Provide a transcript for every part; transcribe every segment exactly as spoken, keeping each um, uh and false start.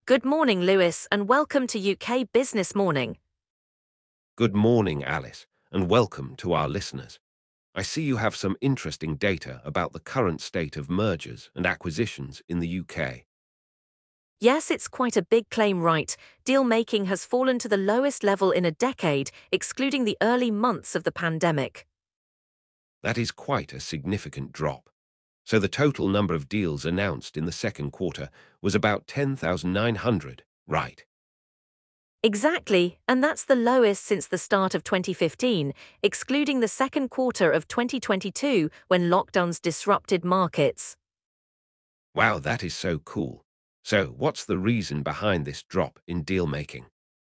Good morning, Lewis, and welcome to U K Business Morning. Good morning, Alice, and welcome to our listeners. I see you have some interesting data about the current state of mergers and acquisitions in the U K. Yes, it's quite a big claim, right? Deal making has fallen to the lowest level in a decade, excluding the early months of the pandemic. That is quite a significant drop. So the total number of deals announced in the second quarter was about ten thousand nine hundred, right? Exactly, and that's the lowest since the start of twenty fifteen, excluding the second quarter of twenty twenty-two when lockdowns disrupted markets. Wow, that is so cool. So what's the reason behind this drop in deal making?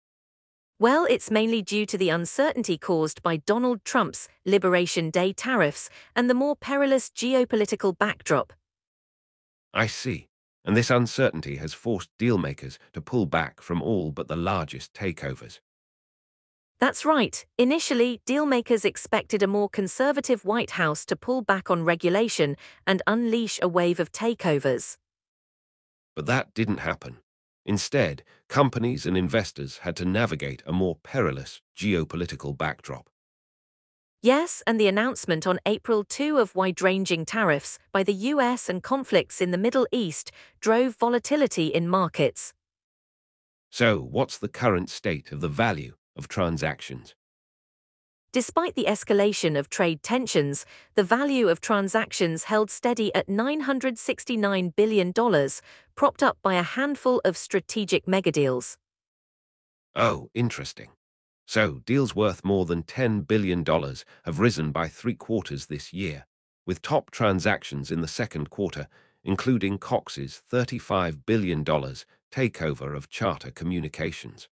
Well, it's mainly due to the uncertainty caused by Donald Trump's Liberation Day tariffs and the more perilous geopolitical backdrop. I see. And this uncertainty has forced dealmakers to pull back from all but the largest takeovers. That's right. Initially, dealmakers expected a more conservative White House to pull back on regulation and unleash a wave of takeovers. But that didn't happen. Instead, companies and investors had to navigate a more perilous geopolitical backdrop. Yes, and the announcement on April second of wide-ranging tariffs by the U S and conflicts in the Middle East drove volatility in markets. So, what's the current state of the value of transactions? Despite the escalation of trade tensions, the value of transactions held steady at nine hundred sixty-nine billion dollars, propped up by a handful of strategic megadeals. Oh, interesting. So, deals worth more than ten billion dollars have risen by three quarters this year, with top transactions in the second quarter, including Cox's thirty-five billion dollars takeover of Charter Communications.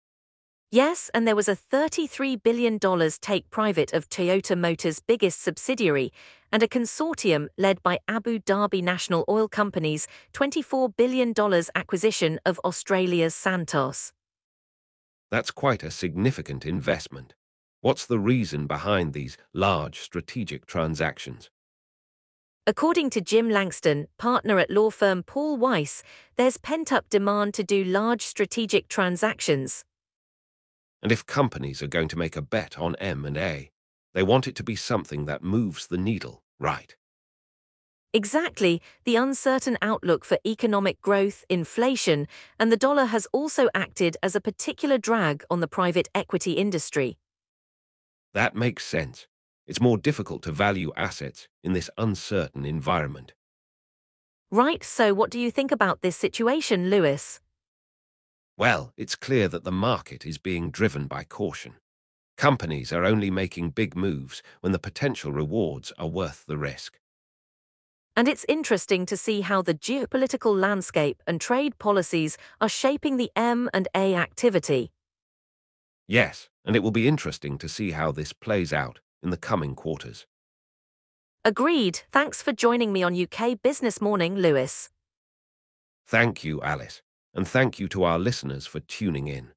Yes, and there was a thirty-three billion dollars take private of Toyota Motors' biggest subsidiary, and a consortium led by Abu Dhabi National Oil Company's twenty-four billion dollars acquisition of Australia's Santos. That's quite a significant investment. What's the reason behind these large strategic transactions? According to Jim Langston, partner at law firm Paul Weiss, there's pent-up demand to do large strategic transactions. And if companies are going to make a bet on M and A, they want it to be something that moves the needle, right? Exactly, the uncertain outlook for economic growth, inflation, and the dollar has also acted as a particular drag on the private equity industry. That makes sense. It's more difficult to value assets in this uncertain environment. Right, so what do you think about this situation, Lewis? Well, it's clear that the market is being driven by caution. Companies are only making big moves when the potential rewards are worth the risk. And it's interesting to see how the geopolitical landscape and trade policies are shaping the M and A activity. Yes, and it will be interesting to see how this plays out in the coming quarters. Agreed. Thanks for joining me on U K Business Morning, Lewis. Thank you, Alice, and thank you to our listeners for tuning in.